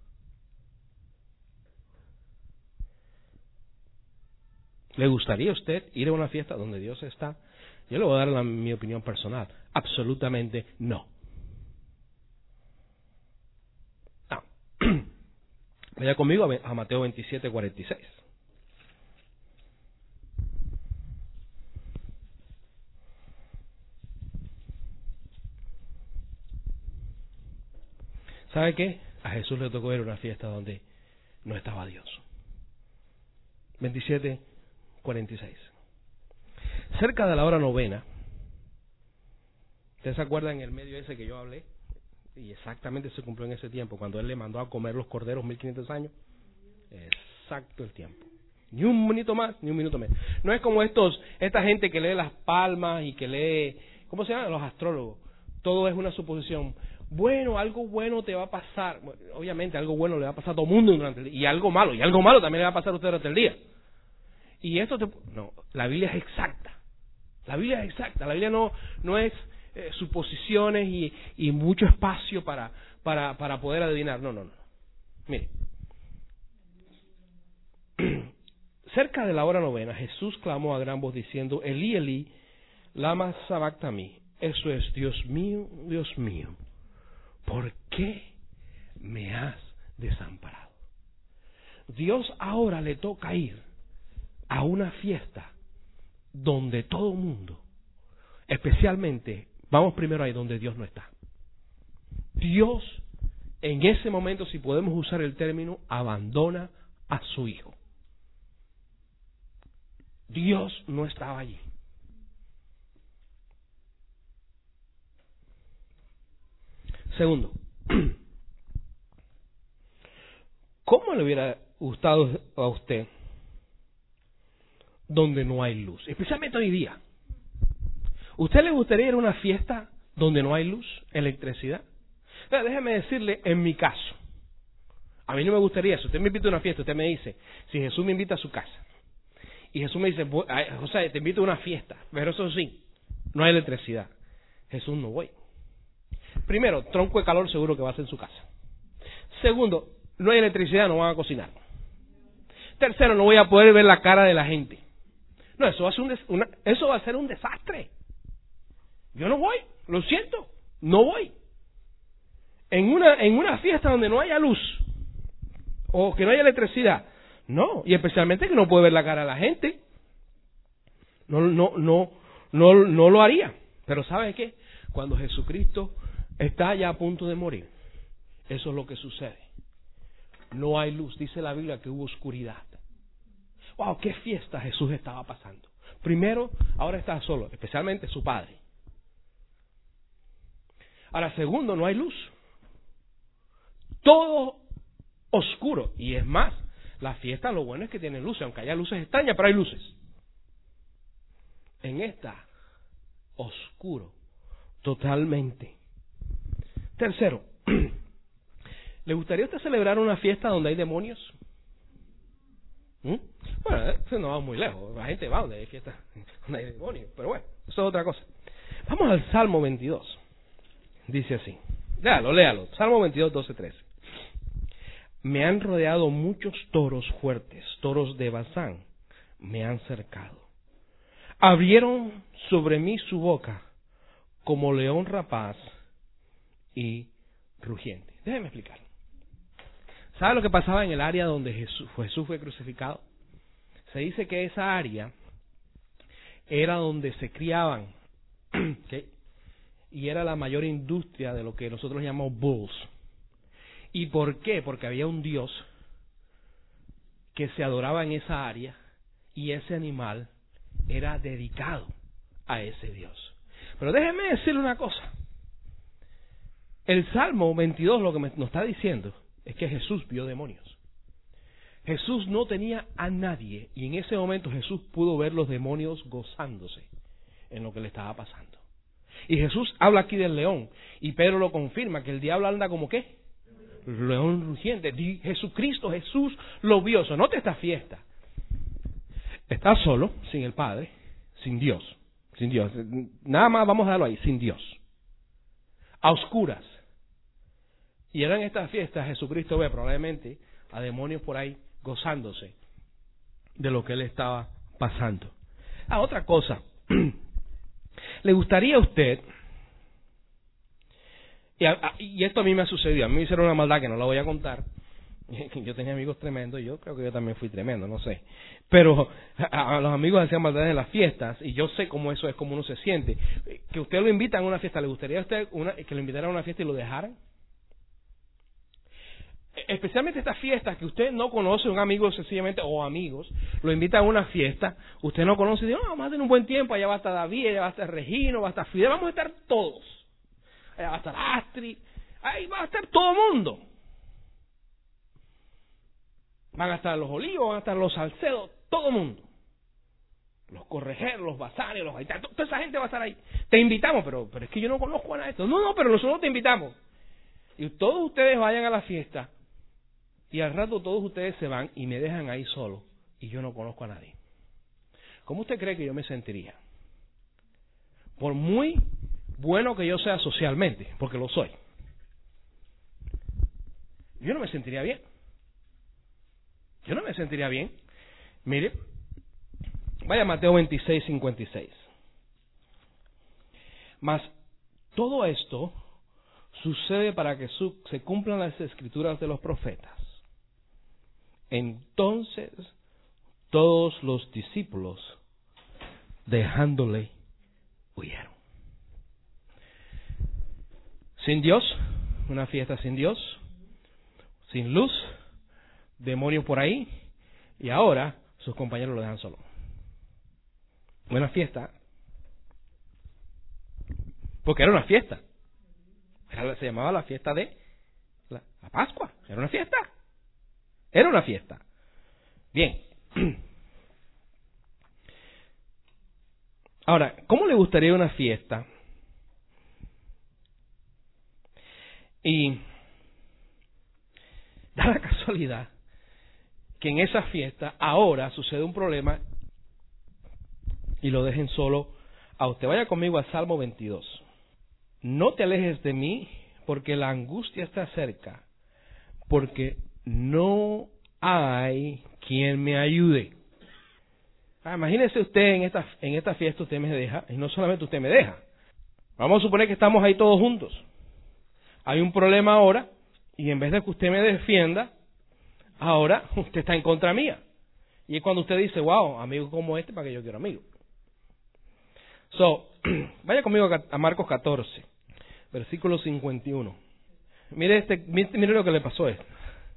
Speaker 1: ¿Le gustaría a usted ir a una fiesta donde Dios está? Yo le voy a dar la, mi opinión personal. Absolutamente no. No. Vaya conmigo a, a Mateo veintisiete, cuarenta y seis. ¿Sabe qué? A Jesús le tocó ir a una fiesta donde no estaba Dios. veintisiete cuarenta y seis. Cerca de la hora novena, ¿ustedes se acuerdan en el medio ese que yo hablé? Y exactamente se cumplió en ese tiempo, cuando Él le mandó a comer los corderos mil quinientos años. Exacto el tiempo. Ni un minuto más, ni un minuto menos. No es como estos, esta gente que lee las palmas y que lee, ¿cómo se llama? Los astrólogos. Todo es una suposición. Bueno, algo bueno te va a pasar. Obviamente algo bueno le va a pasar a todo el mundo durante el día. Y algo malo. Y algo malo también le va a pasar a usted durante el día. Y esto te... No, la Biblia es exacta. La Biblia es exacta. La Biblia no, no es eh, suposiciones y, y mucho espacio para, para, para poder adivinar. No, no, no. Mire. Cerca de la hora novena, Jesús clamó a gran voz diciendo, Elí, Elí, lama sabactami. Eso es, Dios mío, Dios mío, ¿por qué me has desamparado? Dios ahora le toca ir a una fiesta donde todo el mundo, especialmente, vamos primero ahí donde Dios no está. Dios, en ese momento, si podemos usar el término, abandona a su Hijo. Dios no estaba allí. Segundo, ¿cómo le hubiera gustado a usted donde no hay luz? Especialmente hoy día. ¿Usted le gustaría ir a una fiesta donde no hay luz, electricidad? Pero déjeme decirle, en mi caso, a mí no me gustaría, si usted me invita a una fiesta, usted me dice, si Jesús me invita a su casa, y Jesús me dice, José, te invito a una fiesta, pero eso sí, no hay electricidad. Jesús, no voy. Primero, tronco de calor seguro que va a ser en su casa. Segundo, no hay electricidad, no van a cocinar. Tercero, no voy a poder ver la cara de la gente. No, eso va a ser un, des- una, eso va a ser un desastre. Yo no voy, lo siento, no voy. En una, en una fiesta donde no haya luz o que no haya electricidad, no, y especialmente que no puede ver la cara de la gente. No, no, no, no, no lo haría. Pero ¿sabe qué? Cuando Jesucristo está ya a punto de morir, eso es lo que sucede. No hay luz. Dice la Biblia que hubo oscuridad. Wow, qué fiesta Jesús estaba pasando. Primero, ahora está solo, especialmente su padre. Ahora, segundo, no hay luz. Todo oscuro. Y es más, la fiesta lo bueno es que tiene luces, aunque haya luces extrañas, pero hay luces. En esta, oscuro, totalmente. Tercero, ¿le gustaría a usted celebrar una fiesta donde hay demonios? ¿Mm? Bueno, eso no va muy lejos. La gente va donde hay fiestas, donde hay demonios. Pero bueno, eso es otra cosa. Vamos al Salmo veintidós. Dice así. Léalo, léalo. Salmo veintidós, doce, trece. Me han rodeado muchos toros fuertes, toros de Basán, me han cercado. Abrieron sobre mí su boca como león rapaz y rugiente. Déjeme explicar. ¿Sabe lo que pasaba en el área donde Jesús, Jesús fue crucificado? Se dice que esa área era donde se criaban, ¿okay? Y era la mayor industria de lo que nosotros llamamos bulls. ¿Y por qué? Porque había un dios que se adoraba en esa área y ese animal era dedicado a ese dios. Pero déjeme decirle una cosa. El Salmo veintidós lo que me, nos está diciendo es que Jesús vio demonios. Jesús no tenía a nadie y en ese momento Jesús pudo ver los demonios gozándose en lo que le estaba pasando. Y Jesús habla aquí del león y Pedro lo confirma, que el diablo anda como ¿qué? León rugiente. Jesucristo, Jesús lo vio. So, note esta fiesta. Está solo, sin el Padre, sin Dios. Sin Dios. Nada más vamos a darlo ahí, sin Dios. A oscuras. Y era en esta fiesta Jesucristo ve probablemente a demonios por ahí gozándose de lo que él estaba pasando. Ah, otra cosa. ¿Le gustaría a usted? Y, a, y esto a mí me ha sucedido. A mí me hicieron una maldad que no la voy a contar. Yo tenía amigos tremendos. Yo creo que yo también fui tremendo, no sé. Pero a, a los amigos hacían maldades en las fiestas. Y yo sé cómo eso es, cómo uno se siente. Que usted lo invitan a una fiesta. ¿Le gustaría a usted una, que lo invitaran a una fiesta y lo dejaran? Especialmente estas fiestas que usted no conoce, un amigo sencillamente, o amigos, lo invitan a una fiesta, usted no conoce y dice, no, vamos a tener un buen tiempo, allá va a estar David, allá va a estar Regino, va a estar Fidel, vamos a estar todos. Allá va a estar Astrid, ahí va a estar todo el mundo. Van a estar los Olivos, van a estar los Salcedos, todo el mundo. Los Correjeros, los Basanes, los Haitanos, toda esa gente va a estar ahí. Te invitamos, pero, pero es que yo no conozco a nadie de esto. No, no, pero nosotros te invitamos. Y todos ustedes vayan a la fiesta. Y al rato todos ustedes se van y me dejan ahí solo y yo no conozco a nadie. ¿Cómo usted cree que yo me sentiría? Por muy bueno que yo sea socialmente, porque lo soy, yo no me sentiría bien. Yo no me sentiría bien. Mire, vaya a Mateo veintiséis, cincuenta y seis. Mas todo esto sucede para que su, se cumplan las escrituras de los profetas. Entonces todos los discípulos, dejándole, huyeron. Sin Dios, una fiesta sin Dios, sin luz, demonios por ahí, y ahora sus compañeros lo dejan solo. Una fiesta, porque era una fiesta, era, se llamaba la fiesta de la, la Pascua, era una fiesta. Era una fiesta. Bien. Ahora, ¿cómo le gustaría una fiesta? Y da la casualidad que en esa fiesta ahora sucede un problema y lo dejen solo a usted. Vaya conmigo a Salmo veintidós. No te alejes de mí porque la angustia está cerca, porque no hay quien me ayude. Ah, imagínese usted en esta, en esta fiesta usted me deja, y no solamente usted me deja. Vamos a suponer que estamos ahí todos juntos. Hay un problema ahora, y en vez de que usted me defienda, ahora usted está en contra mía. Y es cuando usted dice, wow, amigo como este, ¿para qué yo quiero amigo? So, vaya conmigo a Marcos catorce, versículo cincuenta y uno. Mire, este, mire, mire lo que le pasó a esto.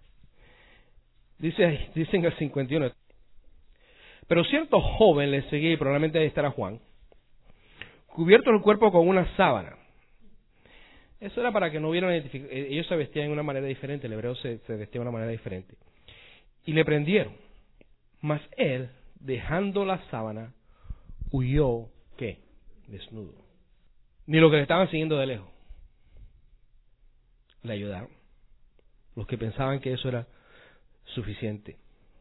Speaker 1: Dice ahí, dice en el cincuenta y uno. Pero cierto joven le seguía, y probablemente ahí estará Juan, cubierto el cuerpo con una sábana. Eso era para que no hubieran identificado. Ellos se vestían de una manera diferente, el hebreo se, se vestía de una manera diferente. Y le prendieron. Mas él, dejando la sábana, huyó, ¿qué? Desnudo. Ni los que le estaban siguiendo de lejos le ayudaron. Los que pensaban que eso era suficiente.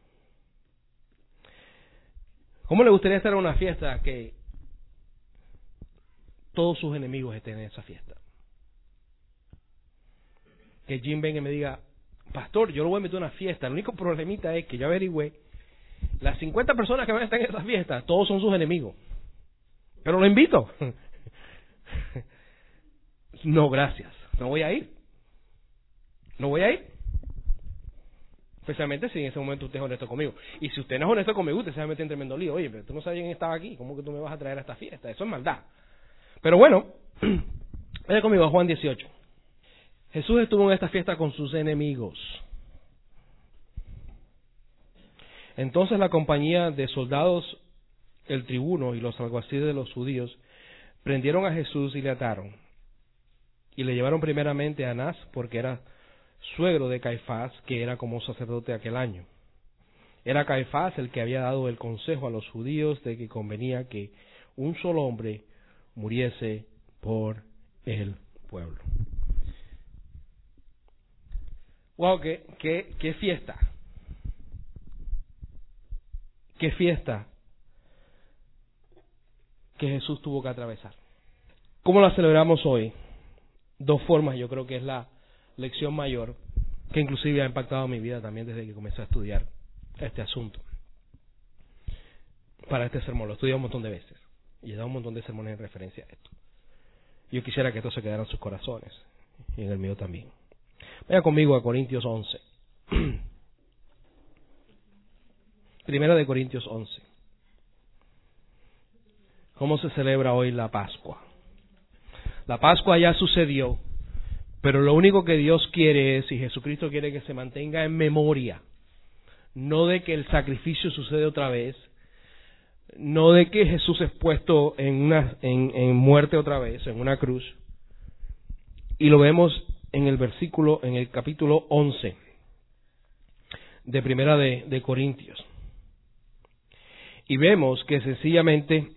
Speaker 1: ¿Cómo le gustaría estar en una fiesta que todos sus enemigos estén en esa fiesta? Que Jim venga y me diga, pastor, yo lo voy a meter en una fiesta. El único problemita es que yo averigüé, las cincuenta personas que van a estar en esa fiesta, todos son sus enemigos. Pero lo invito. No, gracias. No voy a ir. No voy a ir. Especialmente si en ese momento usted es honesto conmigo. Y si usted no es honesto conmigo, usted se va a meter en tremendo lío. Oye, pero tú no sabes quién estaba aquí. ¿Cómo que tú me vas a traer a esta fiesta? Eso es maldad. Pero bueno, vaya conmigo a Juan dieciocho. Jesús estuvo en esta fiesta con sus enemigos. Entonces la compañía de soldados, el tribuno y los alguaciles de los judíos prendieron a Jesús y le ataron. Y le llevaron primeramente a Anás, porque era suegro de Caifás, que era como sacerdote aquel año. Era Caifás el que había dado el consejo a los judíos de que convenía que un solo hombre muriese por el pueblo. Wow, qué, qué, qué fiesta. Qué fiesta que Jesús tuvo que atravesar. ¿Cómo la celebramos hoy? Dos formas, yo creo que es la lección mayor, que inclusive ha impactado mi vida también desde que comencé a estudiar este asunto. Para este sermón, lo he estudiado un montón de veces y he dado un montón de sermones en referencia a esto. Yo quisiera que esto se quedara en sus corazones y en el mío también. Vaya conmigo a Corintios once. Primera de Corintios once. ¿Cómo se celebra hoy la Pascua? La Pascua ya sucedió, Pero lo único que Dios quiere es, y Jesucristo quiere, que se mantenga en memoria. No de que el sacrificio sucede otra vez. No de que Jesús es puesto en, una, en, en muerte otra vez, en una cruz. Y lo vemos en el versículo, en el capítulo once de Primera de, de Corintios. Y vemos que sencillamente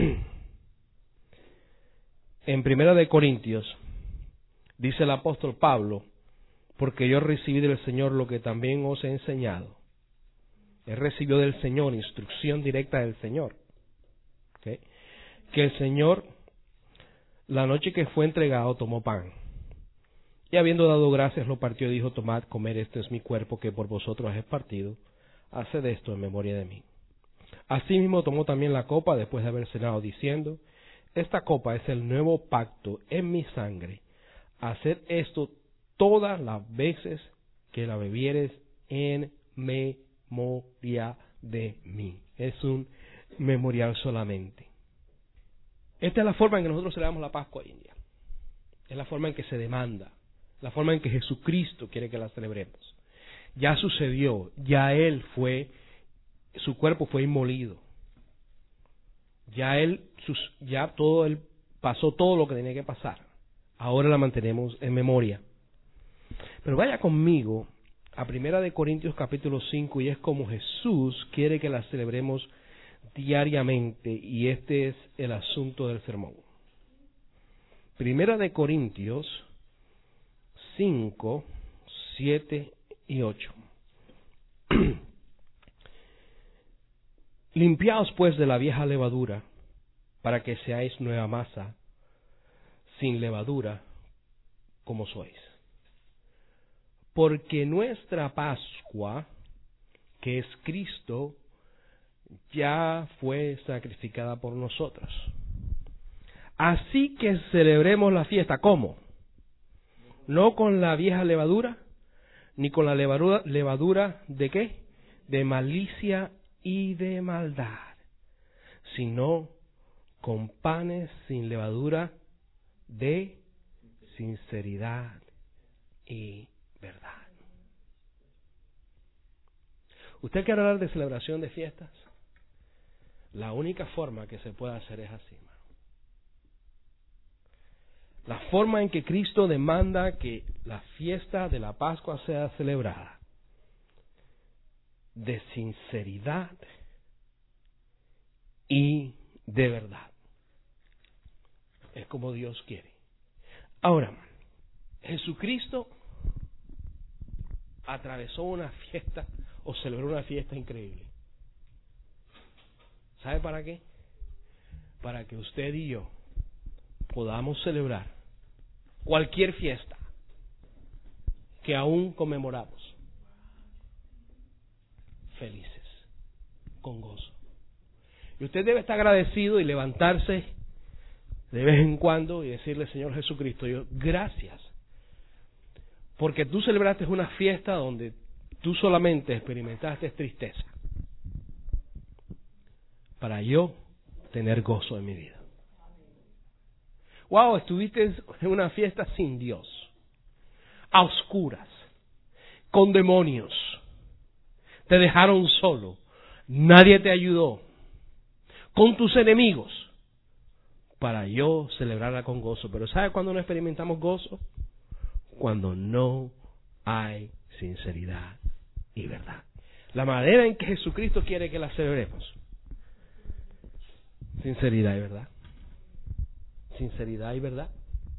Speaker 1: en Primera de Corintios dice el apóstol Pablo: porque yo recibí del Señor lo que también os he enseñado. Él recibió del Señor, instrucción directa del Señor. ¿Okay? Que el Señor, la noche que fue entregado, tomó pan. Y habiendo dado gracias, lo partió y dijo: tomad, comed, este es mi cuerpo que por vosotros es partido. Haced esto en memoria de mí. Asimismo tomó también la copa después de haber cenado, diciendo: esta copa es el nuevo pacto en mi sangre. Haced esto todas las veces que la bebieres en memoria de mí. Es un memorial solamente. Esta es la forma en que nosotros celebramos la Pascua hoy en día. Es la forma en que se demanda. La forma en que Jesucristo quiere que la celebremos. Ya sucedió. Ya Él fue, su cuerpo fue inmolido. Ya Él, sus, ya todo Él pasó todo lo que tenía que pasar. Ahora la mantenemos en memoria. Pero vaya conmigo a Primera de Corintios capítulo cinco, y es como Jesús quiere que la celebremos diariamente, y este es el asunto del sermón. Primera de Corintios cinco, siete y ocho. Limpiaos pues de la vieja levadura, para que seáis nueva masa, sin levadura, como sois. Porque nuestra Pascua, que es Cristo, ya fue sacrificada por nosotros. Así que celebremos la fiesta. ¿Cómo? No con la vieja levadura, ni con la levadura, levadura de qué? De malicia y de maldad, sino con panes sin levadura de sinceridad y verdad. ¿Usted quiere hablar de celebración de fiestas? La única forma que se puede hacer es así, hermano. La forma en que Cristo demanda que la fiesta de la Pascua sea celebrada de sinceridad y de verdad. Es como Dios quiere. Ahora, Jesucristo atravesó una fiesta o celebró una fiesta increíble. ¿Sabe para qué? Para que usted y yo podamos celebrar cualquier fiesta que aún conmemoramos felices, con gozo. Y usted debe estar agradecido y levantarse de vez en cuando y decirle: Señor Jesucristo, yo gracias, porque tú celebraste una fiesta donde tú solamente experimentaste tristeza, para yo tener gozo en mi vida. Wow, estuviste en una fiesta sin Dios, a oscuras, con demonios, te dejaron solo, nadie te ayudó, con tus enemigos, para yo celebrarla con gozo. Pero ¿sabe cuándo no experimentamos gozo? Cuando no hay sinceridad y verdad. La manera en que Jesucristo quiere que la celebremos: sinceridad y verdad. Sinceridad y verdad.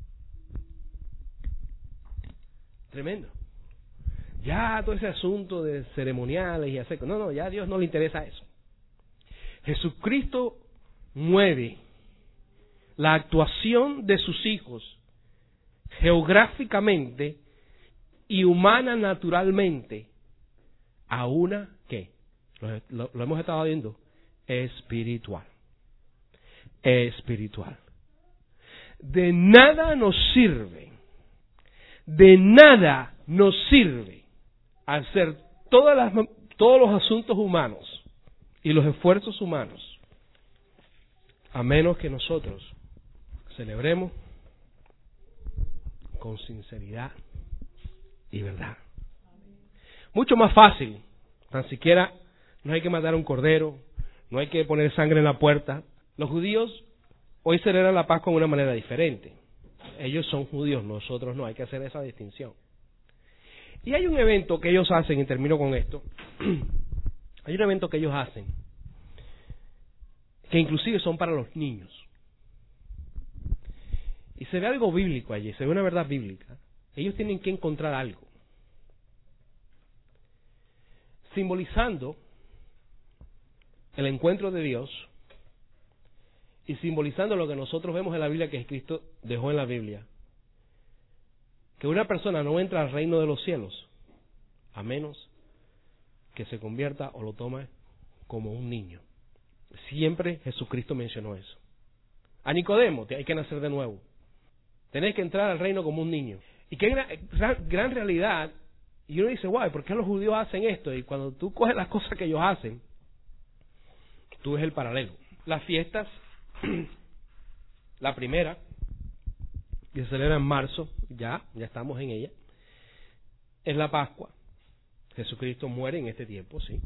Speaker 1: Tremendo. Ya todo ese asunto de ceremoniales y hacer... No, no, ya a Dios no le interesa eso. Jesucristo mueve la actuación de sus hijos geográficamente y humana naturalmente a una, ¿qué? Lo, lo, lo hemos estado viendo, espiritual. Espiritual. De nada nos sirve, de nada nos sirve hacer todas las, todos los asuntos humanos y los esfuerzos humanos, a menos que nosotros celebremos con sinceridad y verdad. Mucho más fácil. Tan siquiera no hay que matar a un cordero, no hay que poner sangre en la puerta. Los judíos hoy celebran la Pascua de una manera diferente. Ellos son judíos, nosotros no, hay que hacer esa distinción. Y hay un evento que ellos hacen, y termino con esto, hay un evento que ellos hacen, que inclusive son para los niños. Y se ve algo bíblico allí, se ve una verdad bíblica. Ellos tienen que encontrar algo, simbolizando el encuentro de Dios y simbolizando lo que nosotros vemos en la Biblia que Cristo dejó en la Biblia. Que una persona no entra al reino de los cielos a menos que se convierta o lo tome como un niño. Siempre Jesucristo mencionó eso. A Nicodemo, hay que nacer de nuevo. Tenés que entrar al reino como un niño. Y qué gran, gran realidad. Y uno dice, guay, ¿por qué los judíos hacen esto? Y cuando tú coges las cosas que ellos hacen, tú ves el paralelo. Las fiestas, la primera, que se celebra en marzo, ya, ya estamos en ella, es la Pascua. Jesucristo muere en este tiempo, sí.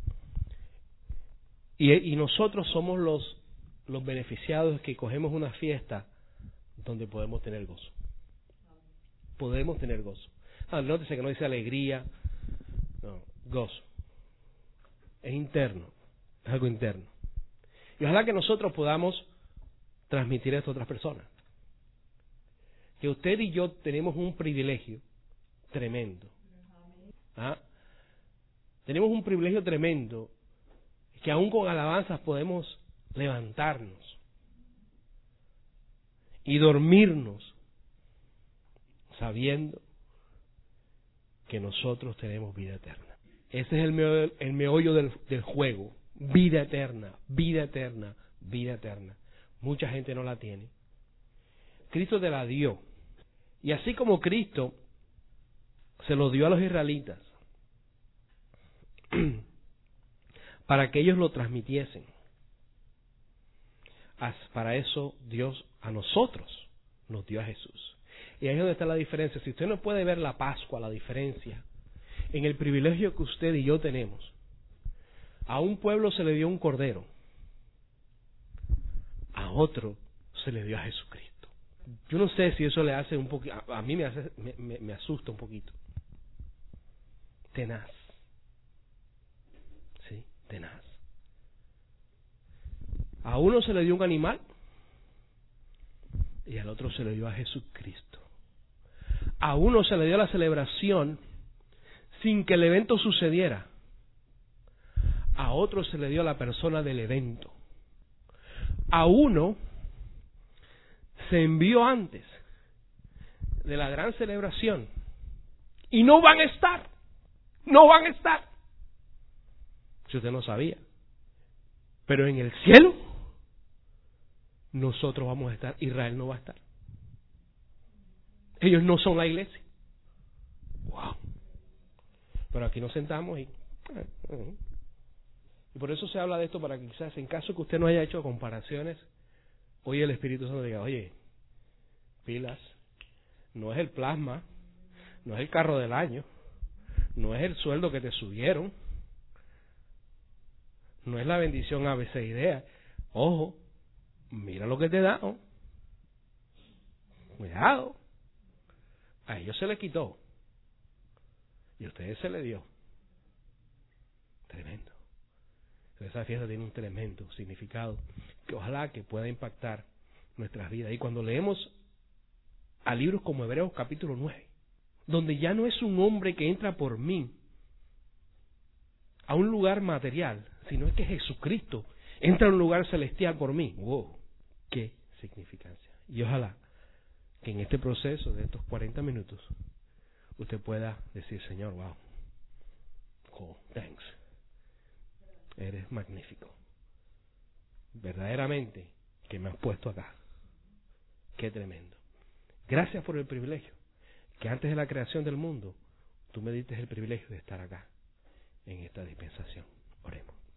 Speaker 1: Y, y nosotros somos los, los beneficiados que cogemos una fiesta donde podemos tener gozo. Podemos tener gozo. Ah, nótese que no dice alegría, no, gozo. Es interno, es algo interno. Y ojalá que nosotros podamos transmitir esto a otras personas. Que usted y yo tenemos un privilegio tremendo. ¿Ah? Tenemos un privilegio tremendo que aún con alabanzas podemos levantarnos y dormirnos sabiendo que nosotros tenemos vida eterna. Ese es el meollo, el meollo del, del juego. Vida eterna, vida eterna, vida eterna. Mucha gente no la tiene. Cristo te la dio. Y así como Cristo se lo dio a los israelitas para que ellos lo transmitiesen, para eso Dios a nosotros nos dio a Jesús. Y ahí es donde está la diferencia. Si usted no puede ver la Pascua, la diferencia en el privilegio que usted y yo tenemos. A un pueblo se le dio un cordero, a otro se le dio a Jesucristo. Yo no sé si eso le hace un poquito, a mí me, hace, me, me, me asusta un poquito. Tenaz. Sí, tenaz. A uno se le dio un animal y al otro se le dio a Jesucristo. A uno se le dio la celebración sin que el evento sucediera. A otro se le dio la persona del evento. A uno se envió antes de la gran celebración y no van a estar. No van a estar. Si usted no sabía. Pero en el cielo nosotros vamos a estar. Israel no va a estar. Ellos no son la iglesia. Wow. Pero aquí nos sentamos y... Y por eso se habla de esto, para que quizás en caso que usted no haya hecho comparaciones, hoy el Espíritu Santo diga, oye, pilas, no es el plasma, no es el carro del año, no es el sueldo que te subieron, no es la bendición A B C idea. Ojo, mira lo que te da. ¿No? Cuidado. A ellos se les quitó y a ustedes se les dio. Tremendo. Esa fiesta tiene un tremendo significado que ojalá que pueda impactar nuestras vidas. Y cuando leemos a libros como Hebreos capítulo nueve, donde ya no es un hombre que entra por mí a un lugar material, sino es que Jesucristo entra a un lugar celestial por mí. ¡Wow! ¡Qué significancia! Y ojalá que en este proceso de estos cuarenta minutos usted pueda decir, Señor, wow, oh, thanks. Eres magnífico. Verdaderamente que me has puesto acá. Qué tremendo. Gracias por el privilegio que antes de la creación del mundo tú me diste el privilegio de estar acá en esta dispensación. Oremos.